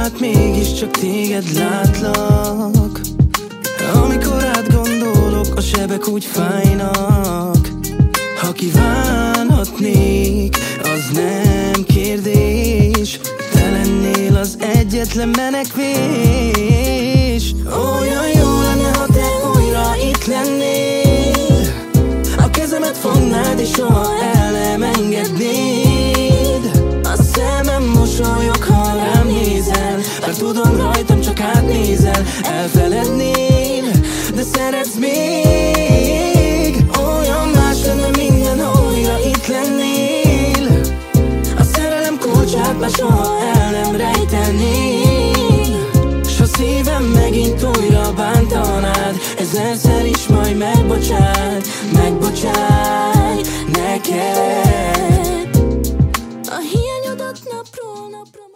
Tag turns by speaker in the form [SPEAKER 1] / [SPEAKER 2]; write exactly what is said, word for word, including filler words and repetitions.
[SPEAKER 1] hát mégiscsak téged látlak. Amikor átgondolok, a sebek úgy fájnak. Ha kívánhatnék, az nem kérdés, te lennél az egyetlen menekvés. Olyan jó lenne, ha te újra itt lennél, a kezemet fognád és soha el nem engednéd. A szemem mosolyog, ha rám nézel, mert tudom, rajtam csak átnézel. Elfelednél, de szeretsz még. Olyan más lenne minden, ha újra itt lennél. A szerelem kulcsát már soha el nem rejtenél, s a szívem megint újra bántanád, ezerszer is majd megbocsát, megbocsát neked. A hiányodat napról napra